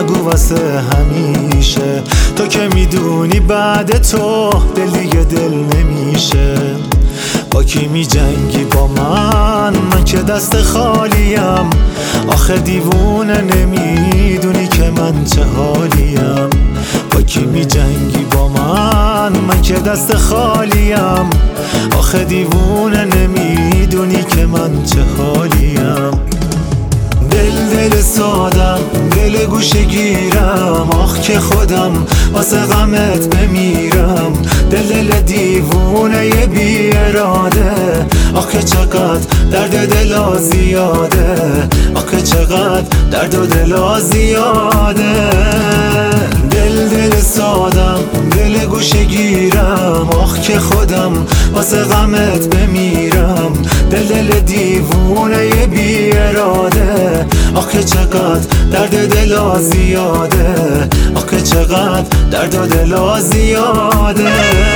بگو واسه همیشه. تو که میدونی بعد تو دل دیگه دل نمیشه. با کی می جنگی با من که دست خالیم. آخه دیوونه نمیدونی که من چه حالیم. با کی می جنگی با من که دست خالیم. آخه دیوونه نمیدونی که من چه حالیم. دل سادم، دل گوشه گیرم. آخ که خودم واسه غمت بمیرم. دل دیوونه بی اراده. آخ که چقدر درد دلا زیاده. آخ که چقدر درد و دلا زیاده. دل سادم، دل گوشه گیرم. آخ که خودم واسه غمت بمیرم. دل دیوونه بی اراده. آخ که چقدر درد دلا زیاده. آخ که چقدر درد و دلا زیاده.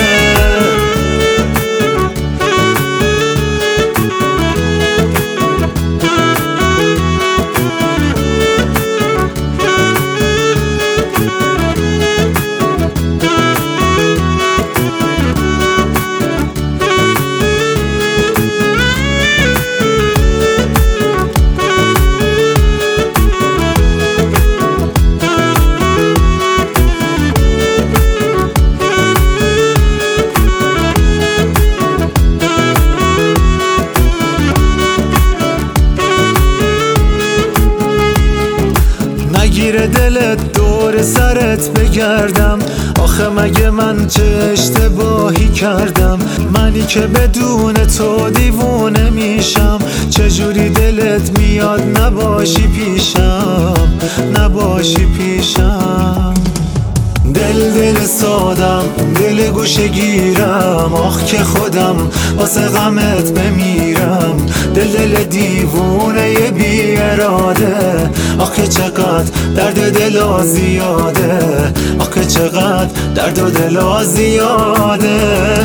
نگیره دلت دور سرت بگردم. آخه مگه من چه اشتباهی کردم؟ منی که بدون تو دیوونه میشم. چجوری دلت میاد نباشی پیشم، نباشی پیشم. دل سادم، دل گوشه گیرم. آخ که خودم واسه غمت بمیرم. دل دیوونه بی اراده. آخ که چقدر درد دلا زیاده. آخ که چقدر درد و دلا زیاده.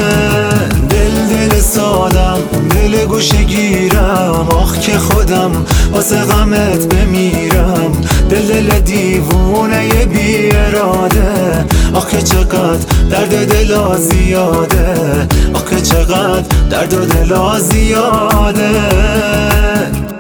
دل سادم، دل گوشه گیرم. آخ که خودم واسه غمت بمیرم. دل دیوونه بی اراده. آخ که چقدر درد دلا زیاده. آخ که چقدر درد و دلا زیاده.